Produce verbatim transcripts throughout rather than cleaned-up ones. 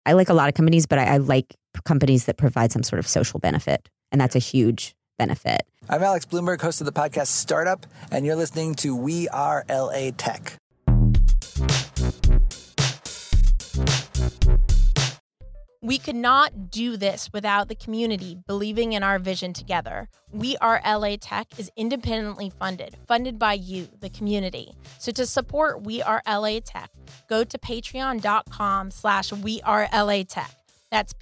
I like a lot of companies, but I, I like companies that provide some sort of social benefit. And that's a huge benefit. I'm Alex Bloomberg, host of the podcast Startup, and you're listening to We Are L A Tech. We could not do this without the community believing in our vision together. We Are L A Tech is independently funded, funded by you, the community. So to support We Are L A Tech, go to patreon.com slash We Are L A Tech. That's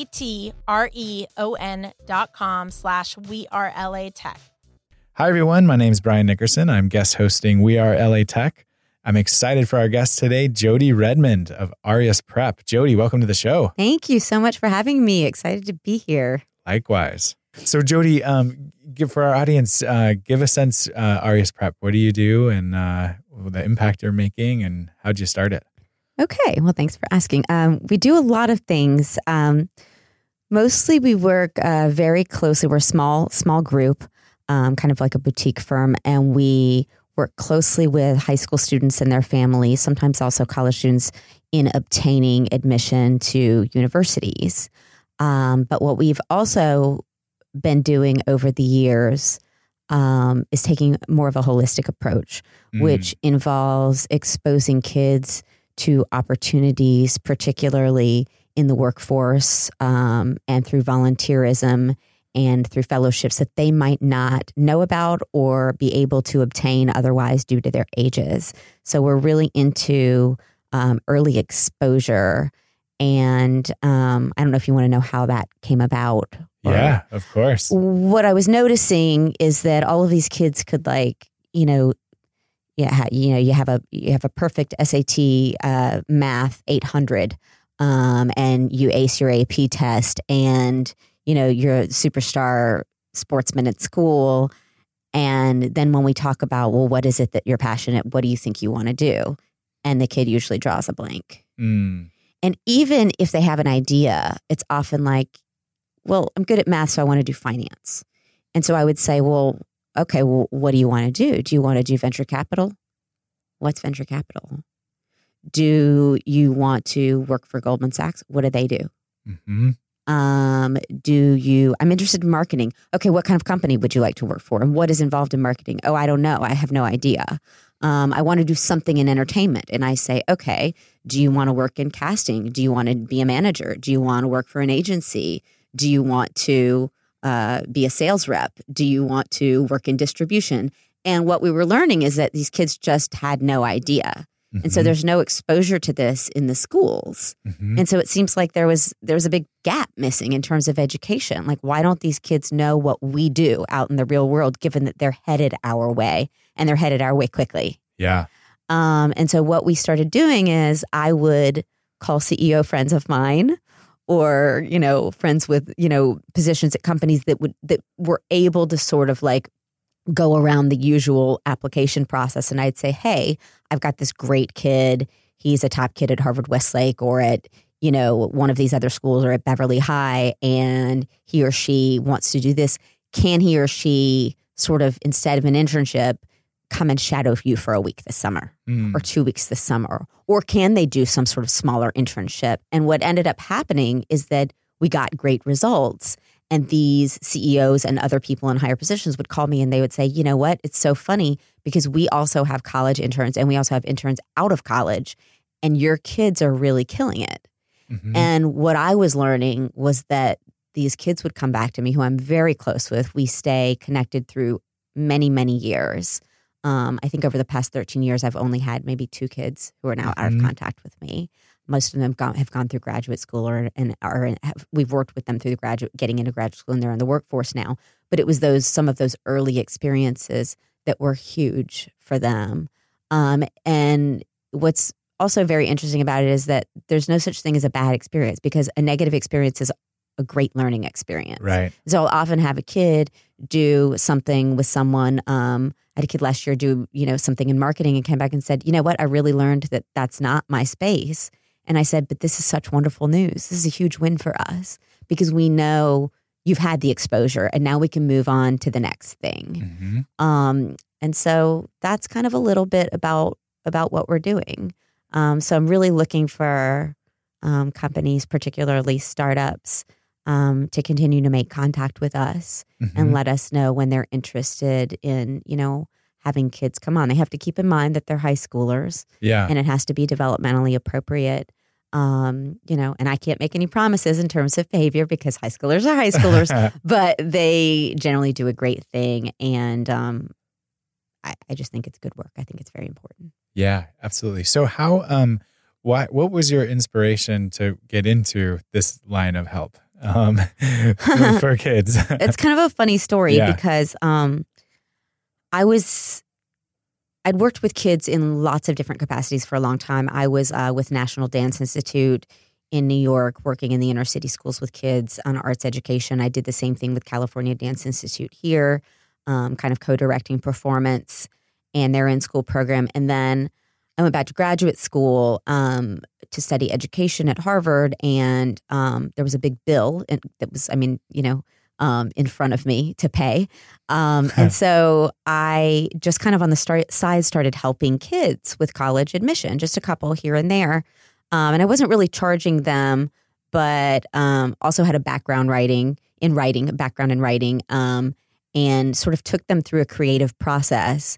P-A-T-R-E-O-N dot com slash We Are L A Tech. Hi, everyone. My name is Brian Nickerson. I'm guest hosting We Are L A Tech. I'm excited for our guest today, Jody Redmond of Aureus Prep. Jody, welcome to the show. Thank you so much for having me. Excited to be here. Likewise. So, Jody, um, give for our audience, uh, give a sense, uh, Aureus Prep. What do you do, and uh, the impact you're making, and how'd you start it? Okay. Well, thanks for asking. Um, we do a lot of things. Um, mostly we work uh, very closely. We're a small, small group, um, kind of like a boutique firm, and we work closely with high school students and their families, sometimes also college students, in obtaining admission to universities. Um, but what we've also been doing over the years um, is taking more of a holistic approach, mm. which involves exposing kids to opportunities, particularly in the workforce um, and through volunteerism and through fellowships that they might not know about or be able to obtain otherwise due to their ages. So we're really into um, early exposure. And um, I don't know if you want to know how that came about. Yeah, of course. What I was noticing is that all of these kids could, like, you know, yeah, you know, you have a you have a perfect S A T uh, math eight hundred, um, and you ace your A P test, and you know, you're a superstar sportsman at school. And then when we talk about, well, what is it that you're passionate? What do you think you want to do? And the kid usually draws a blank. Mm. And even if they have an idea, it's often like, well, I'm good at math, so I want to do finance. And so I would say, well, okay, well, what do you want to do? Do you want to do venture capital? What's venture capital? Do you want to work for Goldman Sachs? What do they do? Mm-hmm. Um, do you, I'm interested in marketing. Okay, what kind of company would you like to work for? And what is involved in marketing? Oh, I don't know. I have no idea. Um, I want to do something in entertainment. And I say, okay, do you want to work in casting? Do you want to be a manager? Do you want to work for an agency? Do you want to uh, be a sales rep? Do you want to work in distribution? And what we were learning is that these kids just had no idea. Mm-hmm. And so there's no exposure to this in the schools. Mm-hmm. And so it seems like there was there was a big gap missing in terms of education. Like, why don't these kids know what we do out in the real world, given that they're headed our way and they're headed our way quickly? Yeah. Um, and so what we started doing is I would call C E O friends of mine, or, you know, friends with, you know, positions at companies that would that were able to sort of like go around the usual application process. And I'd say, hey, I've got this great kid. He's a top kid at Harvard Westlake or at, you know, one of these other schools or at Beverly High, and he or she wants to do this. Can he or she sort of, instead of an internship, come and shadow you for a week this summer mm. or two weeks this summer? Or can they do some sort of smaller internship? And what ended up happening is that we got great results. And these C E Os and other people in higher positions would call me and they would say, you know what, it's so funny because we also have college interns and we also have interns out of college, and your kids are really killing it. Mm-hmm. And what I was learning was that these kids would come back to me, who I'm very close with. We stay connected through many, many years. Um, I think over the past thirteen years, I've only had maybe two kids who are now mm-hmm. out of contact with me. Most of them gone, have gone through graduate school, or and are have, we've worked with them through the graduate, getting into graduate school, and they're in the workforce now. But it was those some of those early experiences that were huge for them. Um, and what's also very interesting about it is that there's no such thing as a bad experience, because a negative experience is a great learning experience. Right. So I'll often have a kid do something with someone. Um, I had a kid last year do, you know, something in marketing and came back and said, you know what, I really learned that that's not my space. And I said, but this is such wonderful news. This is a huge win for us because we know you've had the exposure and now we can move on to the next thing. Mm-hmm. Um, and so that's kind of a little bit about, about what we're doing. Um, so I'm really looking for um, companies, particularly startups, um, to continue to make contact with us Mm-hmm. and let us know when they're interested in, you know, having kids come on. They have to keep in mind that they're high schoolers Yeah. and it has to be developmentally appropriate. Um, you know, and I can't make any promises in terms of behavior because high schoolers are high schoolers, but they generally do a great thing. And um, I, I just think it's good work. I think it's very important. Yeah, absolutely. So how, um, why, what was your inspiration to get into this line of help um, for kids? It's kind of a funny story Yeah. because um, I was, I'd worked with kids in lots of different capacities for a long time. I was uh, with National Dance Institute in New York, working in the inner city schools with kids on arts education. I did the same thing with California Dance Institute here, um, kind of co-directing performance and their in-school program. And then I went back to graduate school um, to study education at Harvard, and um, there was a big bill and that was, I mean, you know, um, in front of me to pay. Um, and so I just kind of on the start, side started helping kids with college admission, just a couple here and there. Um, and I wasn't really charging them, but um, also had a background writing in writing, a background in writing, um, and sort of took them through a creative process.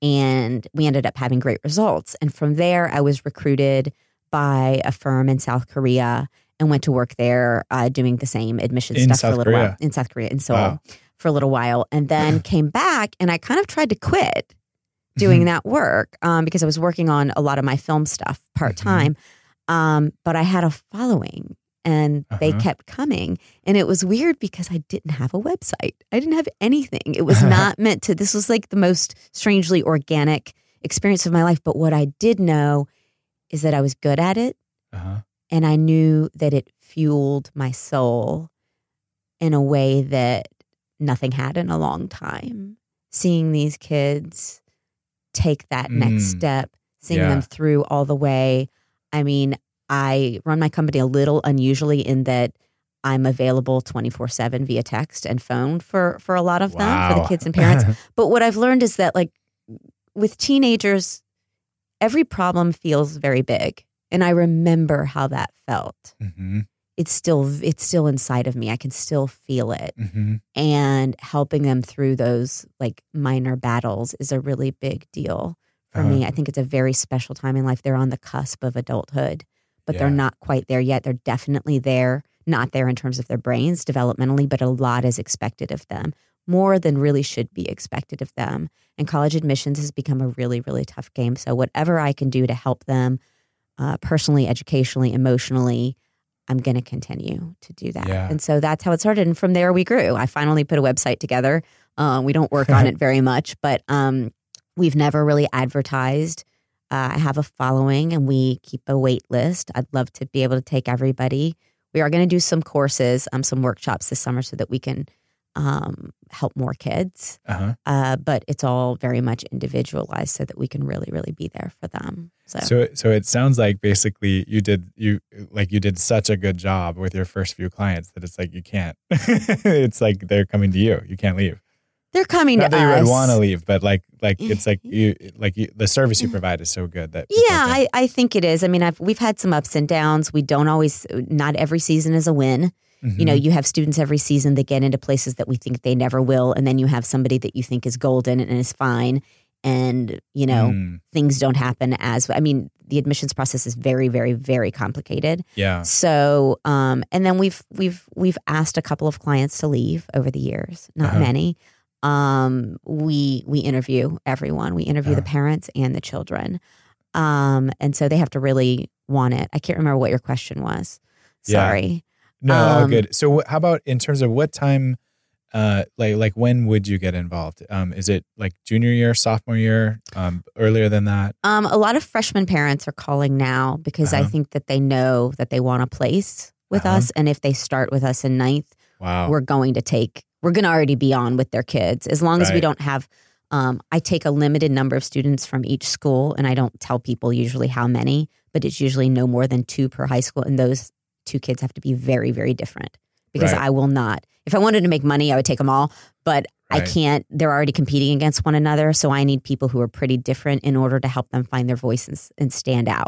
And we ended up having great results. And from there, I was recruited by a firm in South Korea and went to work there uh, doing the same admission In stuff South for a little Korea? while. In South Korea, in Seoul, Wow. for a little while. And then came back and I kind of tried to quit doing that work um, because I was working on a lot of my film stuff part-time. Um, but I had a following and they Uh-huh. kept coming. And it was weird because I didn't have a website. I didn't have anything. It was not meant to, this was like the most strangely organic experience of my life. But what I did know is that I was good at it. Uh-huh. And I knew that it fueled my soul in a way that nothing had in a long time. Seeing these kids take that Mm. next step, seeing Yeah. them through all the way. I mean, I run my company a little unusually in that I'm available twenty-four seven via text and phone for, for a lot of them, for the Wow. kids and parents. But what I've learned is that, like, with teenagers, every problem feels very big. And I remember how that felt. Mm-hmm. It's still it's still inside of me. I can still feel it. Mm-hmm. And helping them through those like minor battles is a really big deal for Uh-huh. me. I think it's a very special time in life. They're on the cusp of adulthood, but they're Yeah. not quite there yet. They're definitely there, not there in terms of their brains developmentally, but a lot is expected of them, more than really should be expected of them. And college admissions has become a really, really tough game. So whatever I can do to help them uh, personally, educationally, emotionally, I'm going to continue to do that. Yeah. And so that's how it started. And from there we grew. I finally put a website together. Uh, we don't work on it very much, but um, we've never really advertised. Uh, I have a following and we keep a wait list. I'd love to be able to take everybody. We are going to do some courses, um, some workshops this summer so that we can um, help more kids. Uh-huh. Uh, but it's all very much individualized so that we can really, really be there for them. So, So, so it sounds like basically you did you like you did such a good job with your first few clients that it's like you can't. It's like they're coming to you. You can't leave. they're coming Not to that you us. would want to leave, but like like it's like you like you, the service you provide is so good that people Yeah, can- I, I think it is. I mean, I've, we've had some ups and downs. We don't always, not every season is a win. You know, Mhm. you have students every season that get into places that we think they never will. And then you have somebody that you think is golden and is fine. And, you know, Mm, things don't happen as, I mean, the admissions process is very, very, very complicated. yeah. So, um, and then we've, we've, we've asked a couple of clients to leave over the years, not Uh-huh. many. Um, we, we interview everyone. We interview the Uh-huh. parents and the children. Um, and so they have to really want it. I can't remember what your question was. Yeah. Sorry. No, all Um, good. So wh- how about in terms of what time, uh, like like when would you get involved? Um, is it like junior year, sophomore year, um, earlier than that? Um, a lot of freshman parents are calling now because I Uh-huh. think that they know that they want a place with Uh-huh. us. And if they start with us in ninth, Wow. we're going to take, we're going to already be on with their kids. As long as we Right. don't have, um, I take a limited number of students from each school and I don't tell people usually how many, but it's usually no more than two per high school. And those two kids have to be very, very different because Right. I will not, if I wanted to make money, I would take them all, but I Right. can't, they're already competing against one another. So I need people who are pretty different in order to help them find their voice and, and stand out.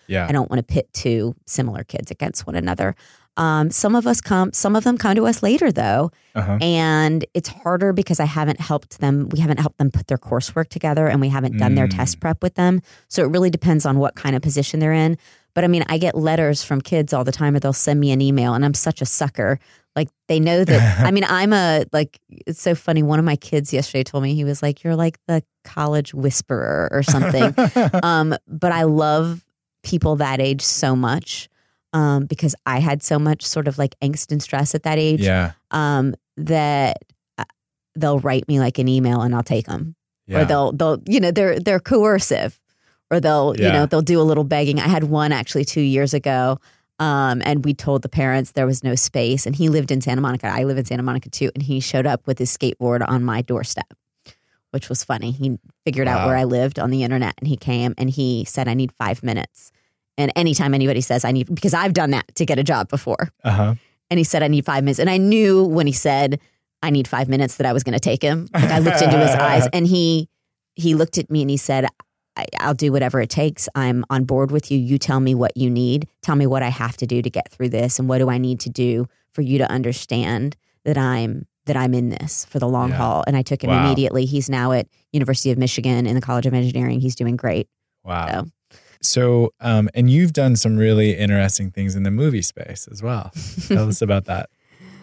Yeah. I don't want to pit two similar kids against one another. Um, some of us come, some of them come to us later though. Uh-huh. And it's harder because I haven't helped them. We haven't helped them put their coursework together and we haven't done Mm. their test prep with them. So it really depends on what kind of position they're in. But I mean, I get letters from kids all the time or they'll send me an email and I'm such a sucker. Like they know that, I mean, I'm a, like, it's so funny. One of my kids yesterday told me, he was like, you're like the college whisperer or something. um, but I love people that age so much. Um, because I had so much sort of like angst and stress at that age, Yeah. um, that uh, they'll write me like an email and I'll take them, Yeah. or they'll they'll you know they're they're coercive, or they'll you Yeah. know they'll do a little begging. I had one actually two years ago, um, and we told the parents there was no space, and he lived in Santa Monica. I live in Santa Monica too, and he showed up with his skateboard on my doorstep, which was funny. He figured out Wow. where I lived on the internet, and he came and he said, "I need five minutes." And anytime anybody says I need, because I've done that to get a job before. Uh-huh. And he said, I need five minutes. And I knew when he said, I need five minutes that I was going to take him. Like I looked into his eyes and he, he looked at me and he said, I, I'll do whatever it takes. I'm on board with you. You tell me what you need. Tell me what I have to do to get through this. And what do I need to do for you to understand that I'm, that I'm in this for the long Yeah. haul. And I took him Wow. immediately. He's now at University of Michigan in the College of Engineering. He's doing great. Wow. So. So, um, and you've done some really interesting things in the movie space as well. Tell us about that.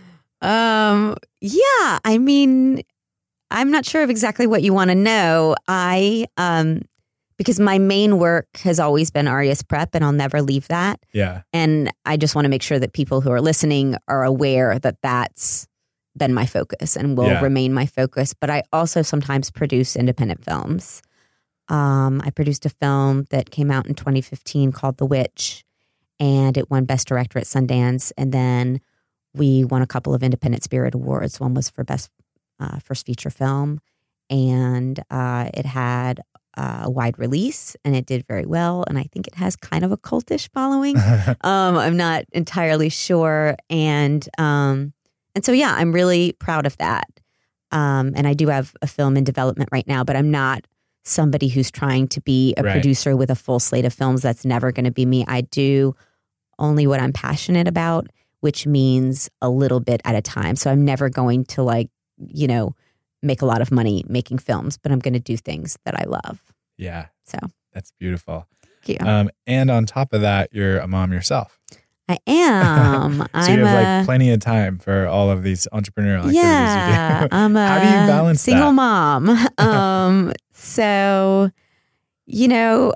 Um, yeah, I mean, I'm not sure of exactly what you want to know. I, um, because my main work has always been Arias Prep and I'll never leave that. Yeah. And I just want to make sure that people who are listening are aware that that's been my focus and will Yeah. remain my focus. But I also sometimes produce independent films. Um, I produced a film that came out in twenty fifteen called The Witch, and it won Best Director at Sundance. And then we won a couple of Independent Spirit Awards. One was for Best uh, First Feature Film, and uh, it had uh, a wide release, and it did very well. And I think it has kind of a cultish following. um, I'm not entirely sure, and um, and so yeah, I'm really proud of that. Um, and I do have a film in development right now, but I'm not somebody who's trying to be a Right. producer with a full slate of films. That's never going to be me. I do only what I'm passionate about, which means a little bit at a time. So I'm never going to like, you know, make a lot of money making films, but I'm going to do things that I love. Yeah. So That's beautiful. thank you. Um, and on top of that, you're a mom yourself. I am. So I'm you have a, like plenty of time for all of these entrepreneurial activities yeah, you do. I'm a How do you balance single that? mom. Um, so, you know,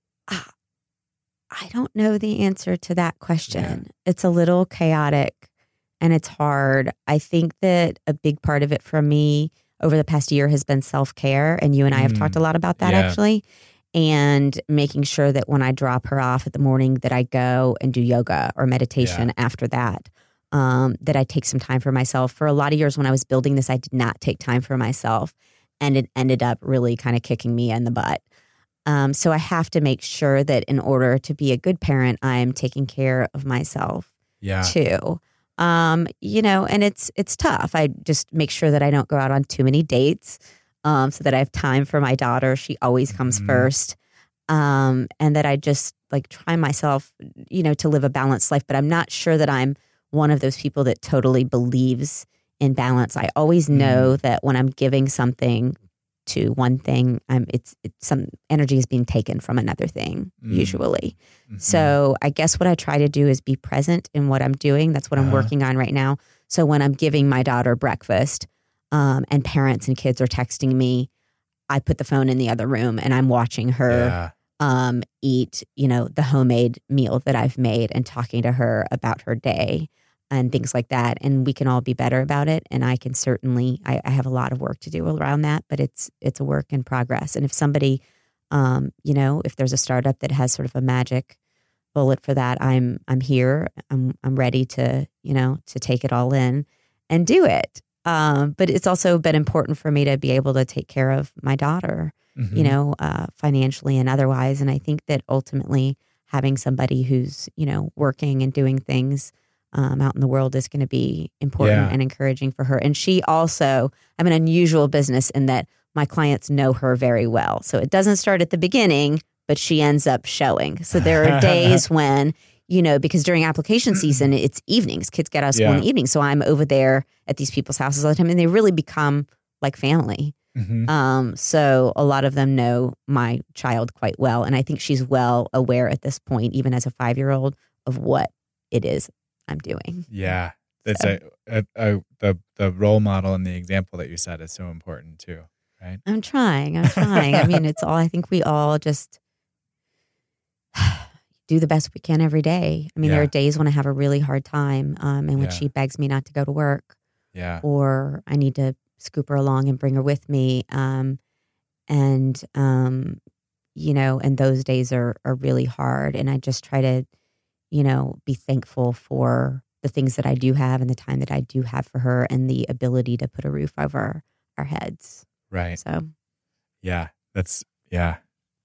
I don't know the answer to that question. It's a little chaotic and it's hard. I think that a big part of it for me over the past year has been self-care. And you and I have Mm, talked a lot about that yeah. actually. And making sure that when I drop her off at the morning that I go and do yoga or meditation after that. Um, that I take some time for myself. For a lot of years when I was building this, I did not take time for myself. And it ended up really kind of kicking me in the butt. Um, so I have to make sure that in order to be a good parent, I'm taking care of myself Yeah. too. Um, you know, and it's it's tough. I just make sure that I don't go out on too many dates, um, so that I have time for my daughter. She always comes Mhm. first. Um, and that I just like try myself, you know, to live a balanced life. But I'm not sure that I'm one of those people that totally believes in balance. I always know that when I'm giving something to one thing, I'm it's, it's some energy is being taken from another thing, Mm. usually. Mhm. So I guess what I try to do is be present in what I'm doing. That's what I'm Uh-huh. working on right now. So when I'm giving my daughter breakfast, um, and parents and kids are texting me, I put the phone in the other room and I'm watching her Yeah. um, eat, you know, the homemade meal that I've made and talking to her about her day and things like that. And we can all be better about it. And I can certainly, I, I have a lot of work to do around that, but it's, it's a work in progress. And if somebody, um, you know, if there's a startup that has sort of a magic bullet for that, I'm, I'm here. I'm, I'm ready to, you know, to take it all in and do it. Um, but it's also been important for me to be able to take care of my daughter, Mhm. you know, uh, financially and otherwise. And I think that ultimately having somebody who's, you know, working and doing things um, out in the world is going to be important Yeah. and encouraging for her. And she also, I'm an unusual business in that my clients know her very well. So it doesn't start at the beginning, but she ends up showing. So there are days when, you know, because during application season, it's evenings. Kids get out of school Yeah. in the evening. So I'm over there at these people's houses all the time, and they really become like family. Mhm. Um, so a lot of them know my child quite well. And I think she's well aware at this point, even as a five-year-old, of what it is I'm doing. Yeah. That's So. a, a, a the the role model and the example that you set is so important too, right? I'm trying. I'm trying. I mean, it's all, I think we all just do the best we can every day. I mean, there Yeah. are days when I have a really hard time um, and when Yeah. she begs me not to go to work, Yeah. or I need to scoop her along and bring her with me. Um, and, um, you know, and those days are, are really hard. And I just try to, you know, be thankful for the things that I do have and the time that I do have for her and the ability to put a roof over our heads. Right. So, Yeah. That's yeah.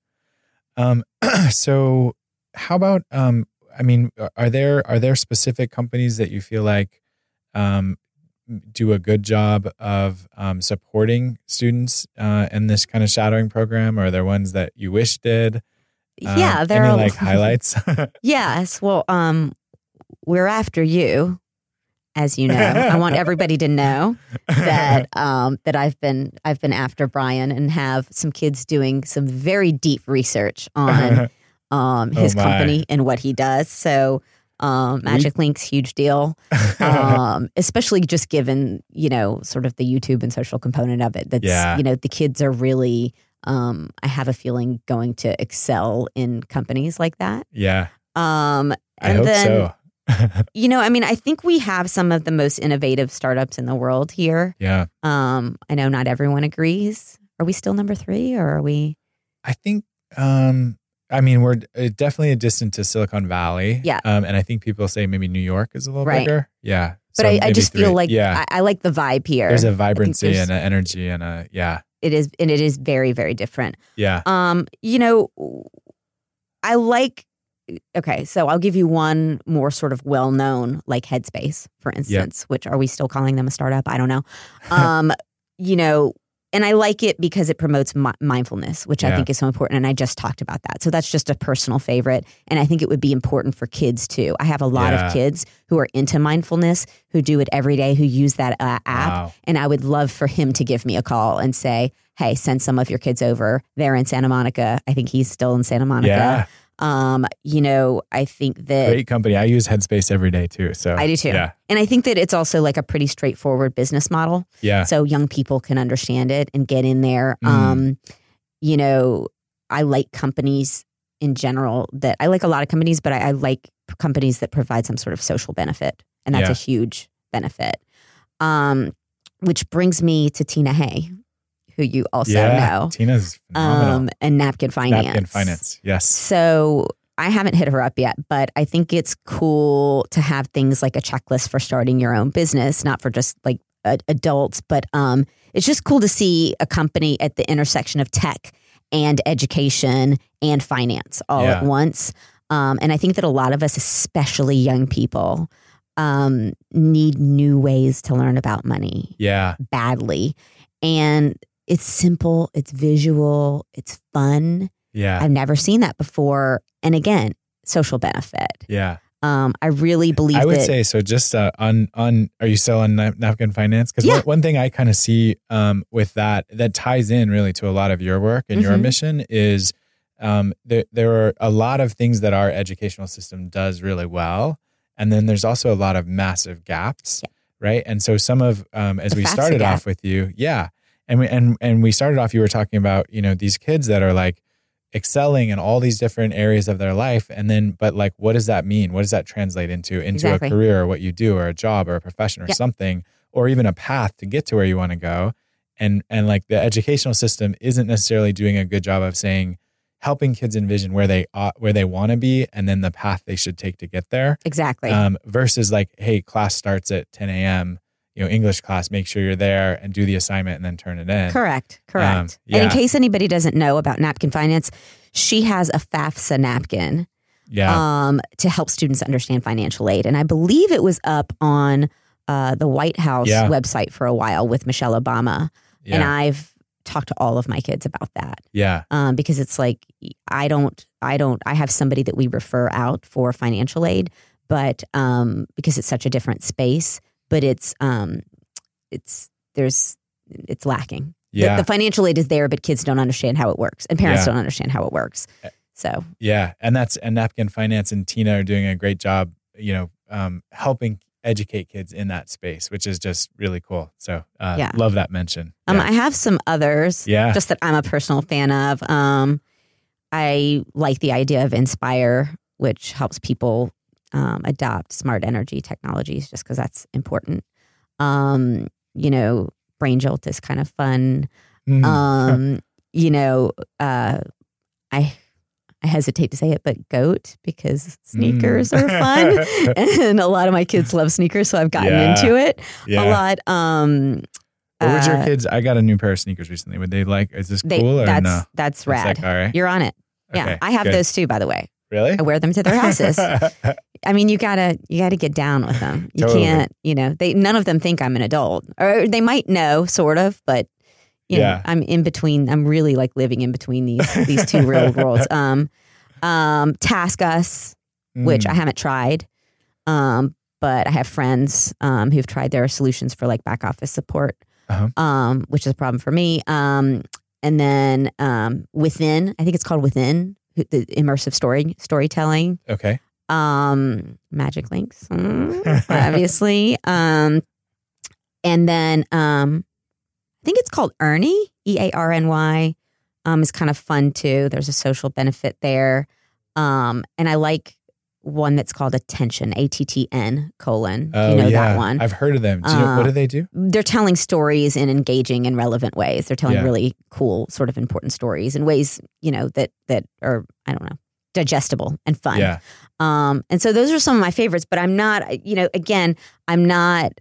Um so how about um I mean are there are there specific companies that you feel like um do a good job of um supporting students uh in this kind of shadowing program, or are there ones that you wish did? Um, yeah, there any are like highlights? Yes. Well, um, we're after you, as you know. I want everybody to know that um, that I've been I've been after Brian and have some kids doing some very deep research on um, his Oh, my. company and what he does. So um, Magic Link's huge deal, um, especially just given, you know, sort of the YouTube and social component of it. That's, Yeah. you know, the kids are really, um, I have a feeling, going to excel in companies like that. Yeah. Um, I and hope then, so. you know, I mean, I think we have some of the most innovative startups in the world here. Yeah. Um, I know not everyone agrees. Are we still number three, or are we? I think, um, I mean, we're uh, definitely a distance to Silicon Valley. Yeah. Um, and I think people say maybe New York is a little Right. bigger. Yeah. But So I, I maybe just three. feel like yeah. I, I like the vibe here. There's a vibrancy there's- and an energy and a, yeah. It is, and it is very, very different. Yeah. Um, you know, I like. Okay, so I'll give you one more sort of well-known, like Headspace, for instance. Which, are we still calling them a startup? I don't know. Um, you know, and I like it because it promotes mi- mindfulness, which I Yeah. think is so important. And I just talked about that, so that's just a personal favorite. And I think it would be important for kids too. I have a lot Yeah. of kids who are into mindfulness, who do it every day, who use that uh, app. Wow. And I would love for him to give me a call and say, "Hey, send some of your kids over. They're in Santa Monica." I think he's still in Santa Monica. Yeah. Um, you know, I think that Great company. I use Headspace every day too. So I do too. Yeah. And I think that it's also like a pretty straightforward business model. Yeah. So young people can understand it and get in there. Mm. Um, you know, I like companies in general that I like a lot of companies, but I, I like companies that provide some sort of social benefit. And that's Yeah. a huge benefit. Um, which brings me to Tina Hay, who you also yeah. know. Tina's phenomenal. Um, and Napkin Finance. Napkin Finance. Yes. So I haven't hit her up yet, but I think it's cool to have things like a checklist for starting your own business, not for just like uh, adults, but um, it's just cool to see a company at the intersection of tech and education and finance all Yeah. at once. Um, and I think that a lot of us, especially young people, um, need new ways to learn about money Yeah. badly. And it's simple, it's visual, it's fun. Yeah. I've never seen that before. And again, social benefit. Yeah. Um, I really believe I would that. say so. Just uh, on on, are you still on Nap- Napkin Finance? Because Yeah. one, one thing I kind of see um, with that that ties in really to a lot of your work and your Mhm. mission is um, there there are a lot of things that our educational system does really well, and then there's also a lot of massive gaps, Yeah. right? And so some of um, as The we FAFSA started gap. off with you, yeah, and we and and we started off. You were talking about you know these kids that are like excelling in all these different areas of their life, and then but like what does that mean? What does that translate into into Exactly. a career or what you do or a job or a profession or Yep. something, or even a path to get to where you want to go? And and like the educational system isn't necessarily doing a good job of saying helping kids envision where they ought, where they want to be and then the path they should take to get there. Exactly. Um, versus like, hey, class starts at ten a.m. You know, English class, make sure you're there and do the assignment and then turn it in. correct. Correct. um, And in yeah. case anybody doesn't know about Napkin Finance, she has a FAFSA napkin Yeah. um, to help students understand financial aid. And I believe it was up on uh, the White House Yeah. website for a while with Michelle Obama. yeah. And I've talk to all of my kids about that. Yeah. Um, because it's like, I don't, I don't, I have somebody that we refer out for financial aid, but um, because it's such a different space, but it's, um, it's, there's, it's lacking. Yeah. The, the financial aid is there, but kids don't understand how it works, and parents Yeah. don't understand how it works. So Yeah. And that's, and Napkin Finance and Tina are doing a great job, you know, um, helping educate kids in that space, which is just really cool. So uh, Yeah. love that mention. um, Yeah. I have some others Yeah. just that I'm a personal fan of. Um, I like the idea of Inspire, which helps people um, adopt smart energy technologies, just because that's important. Um, you know, Brain Jolt is kind of fun. Mhm. Um, you know, uh, I I hesitate to say it, but GOAT, because sneakers Mm. are fun, and a lot of my kids love sneakers, so I've gotten Yeah. into it yeah. a lot. Um, What would your uh, kids? I got a new pair of sneakers recently. Would they like? Is this they, cool or that's no? that's That's rad. like, all right. You're on it. Yeah, Okay, I have good. those too, by the way. Really? I wear them to their houses. I mean, you gotta you gotta get down with them. You Totally. can't, you know, they none of them think I'm an adult, or they might know, sort of, but you know, Yeah. I'm in between. I'm really like living in between these these two real worlds. Um, um, Task Us, which Mm. I haven't tried, um, but I have friends um, who've tried their solutions for like back office support, Uh-huh. um, which is a problem for me. Um, and then um, Within, I think it's called Within, the immersive story storytelling. Okay. Um, Magic Links, mm, obviously. Um, and then um, I think it's called Ernie, E A R N Y. Um, is kind of fun too. There's a social benefit there. Um, and I like one that's called Attention, A T T N colon. Oh, you know yeah. that one? I've heard of them. Do you know, Uh, what do they do? They're telling stories in engaging and relevant ways. They're telling Yeah. really cool, sort of important stories in ways, you know, that that are, I don't know, digestible and fun. Yeah. Um, and so those are some of my favorites, but I'm not, you know, again, I'm not,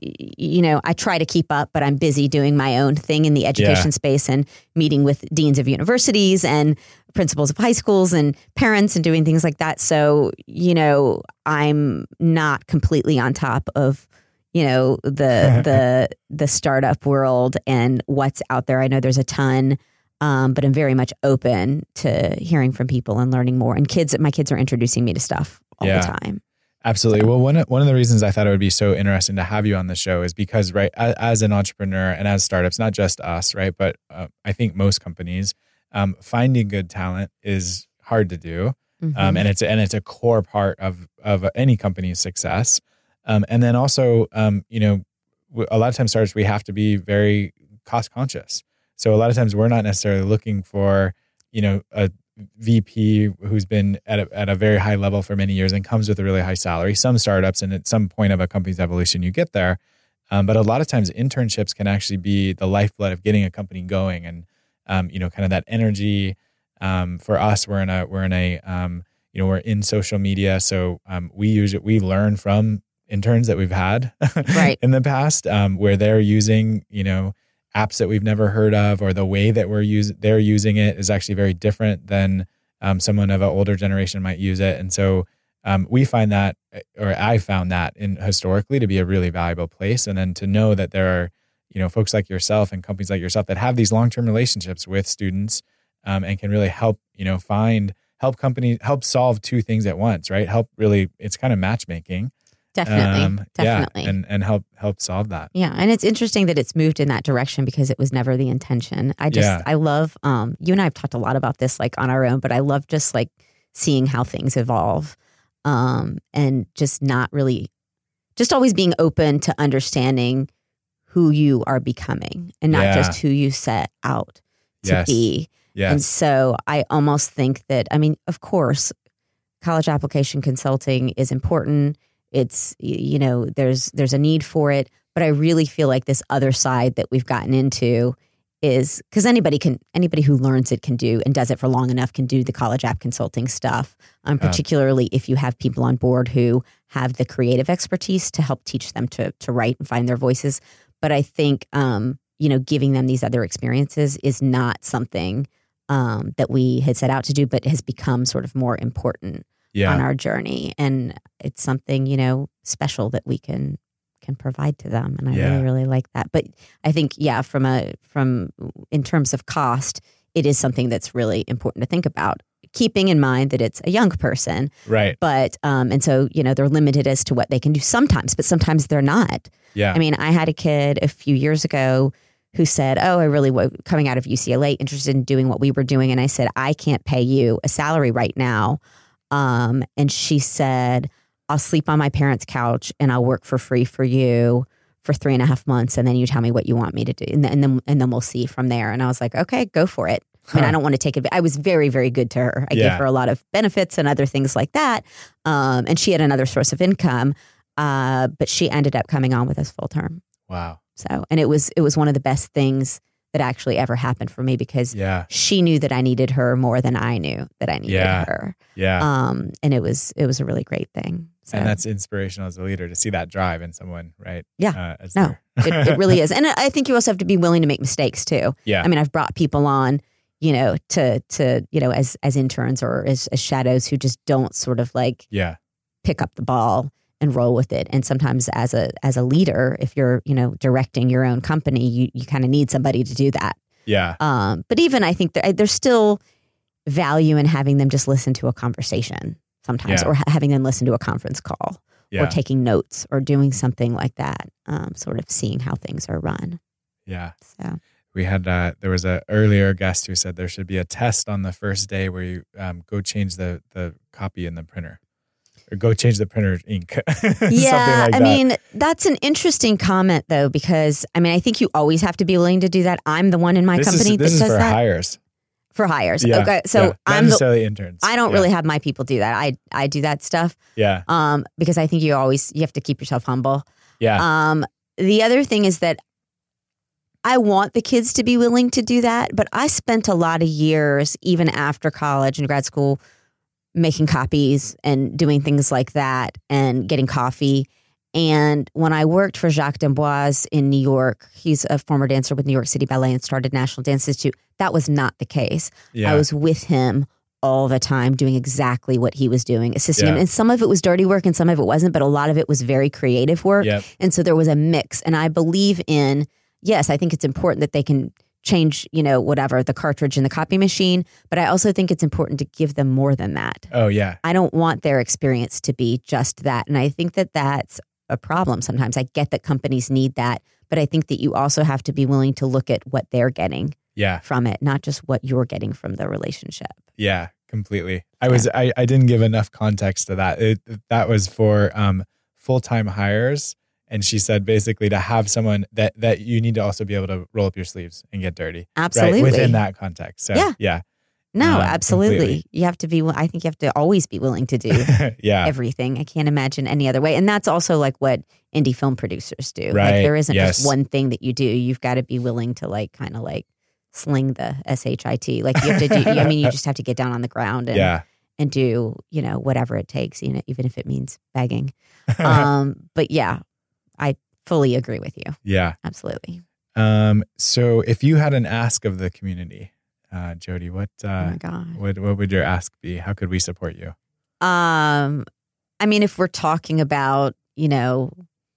you know, I try to keep up, but I'm busy doing my own thing in the education Yeah. space and meeting with deans of universities and principals of high schools and parents and doing things like that. So, you know, I'm not completely on top of, you know, the, the, the startup world and what's out there. I know there's a ton. Um, but I'm very much open to hearing from people and learning more. And kids, my kids are introducing me to stuff all Yeah. the time. Absolutely. So- Well, one of, one of the reasons I thought it would be so interesting to have you on the show is because, right, as, as an entrepreneur and as startups, not just us, right, but uh, I think most companies, um, finding good talent is hard to do, Mhm. um, and it's and it's a core part of of any company's success. Um, and then also, um, you know, w- a lot of times startups we have to be very cost conscious. So a lot of times we're not necessarily looking for, you know, a V P who's been at a, at a very high level for many years and comes with a really high salary. Some startups, and at some point of a company's evolution, you get there. Um, but a lot of times internships can actually be the lifeblood of getting a company going. And, um, you know, kind of that energy um, for us, we're in a, we're in a, um, you know, we're in social media. So um, we use it, we learn from interns that we've had Right. in the past um, where they're using, you know, apps that we've never heard of, or the way that we're using, they're using it is actually very different than um, someone of an older generation might use it. And so um, we find that, or I found that in historically to be a really valuable place. And then to know that there are, you know, folks like yourself and companies like yourself that have these long-term relationships with students um, and can really help, you know, find, help companies, help solve two things at once, right? Help really, it's kind of matchmaking. Definitely. Um, Definitely. Yeah, and, and help, help solve that. Yeah, and it's interesting that it's moved in that direction because it was never the intention. I just, Yeah. I love, um, you and I have talked a lot about this like on our own, but I love just like seeing how things evolve um, and just not really, just always being open to understanding who you are becoming and not Yeah. just who you set out to Yes. be. Yes. And so I almost think that, I mean, of course, college application consulting is important. It's, y- you know, there's there's a need for it. But I really feel like this other side that we've gotten into is because anybody can, anybody who learns it can do and does it for long enough can do the college app consulting stuff, um, Yeah. particularly if you have people on board who have the creative expertise to help teach them to to write and find their voices. But I think, um, you know, giving them these other experiences is not something um, that we had set out to do, but has become sort of more important yeah. on our journey. And it's something, you know, special that we can can provide to them. And I Yeah. really, really like that. But I think, yeah, from a, from, in terms of cost, it is something that's really important to think about, keeping in mind that it's a young person. Right. But, um, and so, you know, they're limited as to what they can do sometimes, but sometimes they're not. Yeah. I mean, I had a kid a few years ago who said, oh, I really was coming out of U C L A, interested in doing what we were doing. And I said, I can't pay you a salary right now. Um, and she said, I'll sleep on my parents' couch and I'll work for free for you for three and a half months. And then you tell me what you want me to do. And then, and then, and then we'll see from there. And I was like, okay, go for it. I mean, Huh. I don't want to take it. I was very, very good to her. I Yeah. gave her a lot of benefits and other things like that. Um, and she had another source of income. Uh, but she ended up coming on with us full term. Wow. So, and it was, it was one of the best things that actually ever happened for me because Yeah. she knew that I needed her more than I knew that I needed Yeah. her. Yeah. Um, and it was, it was a really great thing. So, And that's inspirational as a leader to see that drive in someone, right? Yeah. Uh, as no, their- it, it really is. And I think you also have to be willing to make mistakes too. Yeah. I mean, I've brought people on, you know, to, to, you know, as, as interns or as, as shadows who just don't sort of like yeah. pick up the ball and roll with it. And sometimes as a, as a leader, if you're, you know, directing your own company, you, you kind of need somebody to do that. Yeah. Um, but even I think there, there's still value in having them just listen to a conversation sometimes, Yeah. or ha- having them listen to a conference call, Yeah. or taking notes, or doing something like that. Um, sort of seeing how things are run. Yeah. So We had, uh, there was a earlier guest who said there should be a test on the first day where you um, go change the, the copy in the printer or go change the printer ink. Something yeah, like I that. mean that's an interesting comment though, because I mean I think you always have to be willing to do that. I'm the one in my this company is, this that is does for that hires. for hires. Yeah. Okay, so yeah. Not I'm the, necessarily interns. I don't Yeah. really have my people do that. I I do that stuff. Yeah. Um, because I think you always you have to keep yourself humble. Yeah. Um, the other thing is that I want the kids to be willing to do that, but I spent a lot of years, even after college and grad school, making copies and doing things like that and getting coffee. And when I worked for Jacques D'Amboise in New York, he's a former dancer with New York City Ballet and started National Dance Institute. That was not the case. yeah. I was with him all the time doing exactly what he was doing, assisting him. Yeah. And some of it was dirty work and some of it wasn't, but a lot of it was very creative work. Yep. And so there was a mix. And I believe in, yes, I think it's important that they can change, you know, whatever, the cartridge in the copy machine. But I also think it's important to give them more than that. Oh, yeah. I don't want their experience to be just that. And I think that that's a problem sometimes. I get that companies need that, but I think that you also have to be willing to look at what they're getting Yeah. from it, not just what you're getting from the relationship. Yeah, completely. I was I, I didn't give enough context to that. It, that was for um, full-time hires. And she said basically to have someone that, that you need to also be able to roll up your sleeves and get dirty. Absolutely. Right? Within that context. So Yeah. yeah. No, Um, absolutely. completely. You have to be, I think you have to always be willing to do yeah. everything. I can't imagine any other way. And that's also like what indie film producers do. Right. Like there isn't Yes. just one thing that you do. You've got to be willing to like kind of like sling the S H I T. Like you have to do, I mean, you just have to get down on the ground and, yeah. and do, you know, whatever it takes, you know, even if it means begging. Um, but yeah, I fully agree with you. yeah. Absolutely. Um, so if you had an ask of the community, uh, Jody, what, Oh uh, my God. what, what would your ask be? How could we support you? Um, I mean, if we're talking about, you know,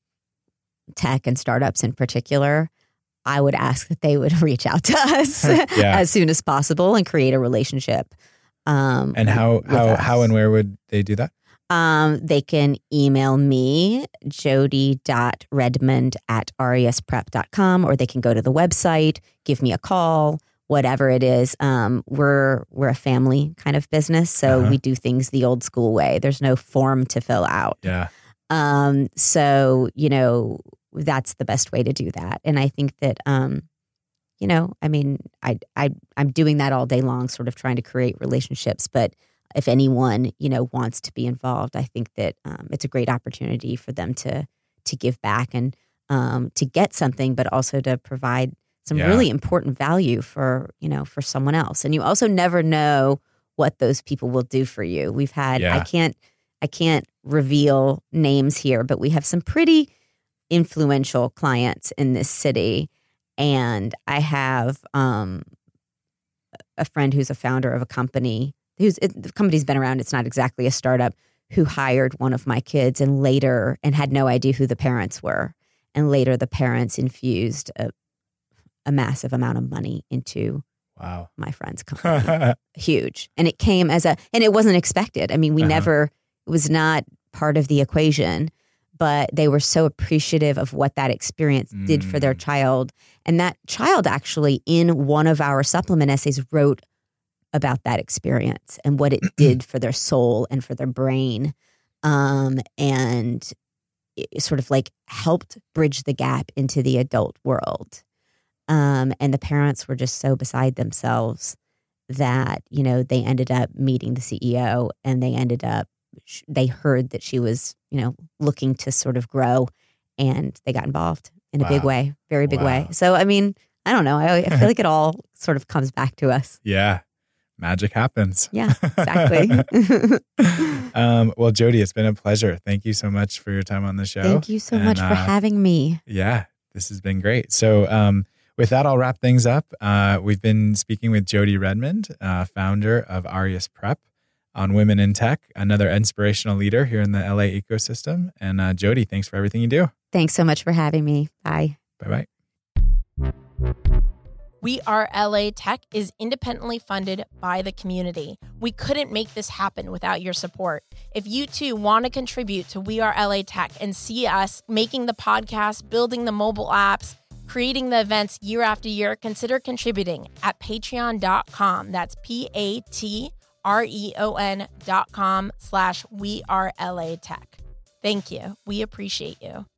tech and startups in particular, I would ask that they would reach out to us Yeah. as soon as possible and create a relationship. Um, And how, with how, us. how and where would they do that? Um, they can email me, jody.redmond at resprep dot com, or they can go to the website, give me a call, whatever it is. Um, we're, we're a family kind of business. So Uh-huh. we do things the old school way. There's no form to fill out. Yeah. Um, so, you know, that's the best way to do that. And I think that, um, you know, I mean, I, I, I'm doing that all day long, sort of trying to create relationships. But if anyone, you know, wants to be involved, I think that um, it's a great opportunity for them to, to give back and um, to get something, but also to provide some Yeah. really important value for, you know, for someone else. And you also never know what those people will do for you. We've had, Yeah. I can't, I can't reveal names here, but we have some pretty influential clients in this city. And I have um, a friend who's a founder of a company who's it, the company's been around. It's not exactly a startup, who hired one of my kids and later, and had no idea who the parents were. And later the parents infused a, a massive amount of money into wow. my friend's company. Huge. And it came as a, and it wasn't expected. I mean, we uh-huh. never, it was not part of the equation, but they were so appreciative of what that experience mm. did for their child. And that child actually in one of our supplement essays wrote about that experience and what it did for their soul and for their brain. Um, and it sort of like helped bridge the gap into the adult world. Um, and the parents were just so beside themselves that, you know, they ended up meeting the C E O and they ended up, they heard that she was, you know, looking to sort of grow and they got involved in a wow. big way, very big wow. way. So, I mean, I don't know. I, I feel like it all sort of comes back to us. Yeah. Magic happens. Yeah, exactly. um, well, Jody, it's been a pleasure. Thank you so much for your time on the show. Thank you so and, much for uh, having me. Yeah, this has been great. So um, with that, I'll wrap things up. Uh, we've been speaking with Jody Redmond, uh, founder of Arias Prep, on Women in Tech, another inspirational leader here in the L A ecosystem. And uh, Jody, thanks for everything you do. Thanks so much for having me. Bye. Bye-bye. We Are L A Tech is independently funded by the community. We couldn't make this happen without your support. If you too want to contribute to We Are L A Tech and see us making the podcast, building the mobile apps, creating the events year after year, consider contributing at patreon dot com. That's P A T R E O N dot com slash We Are L A Tech. Thank you. We appreciate you.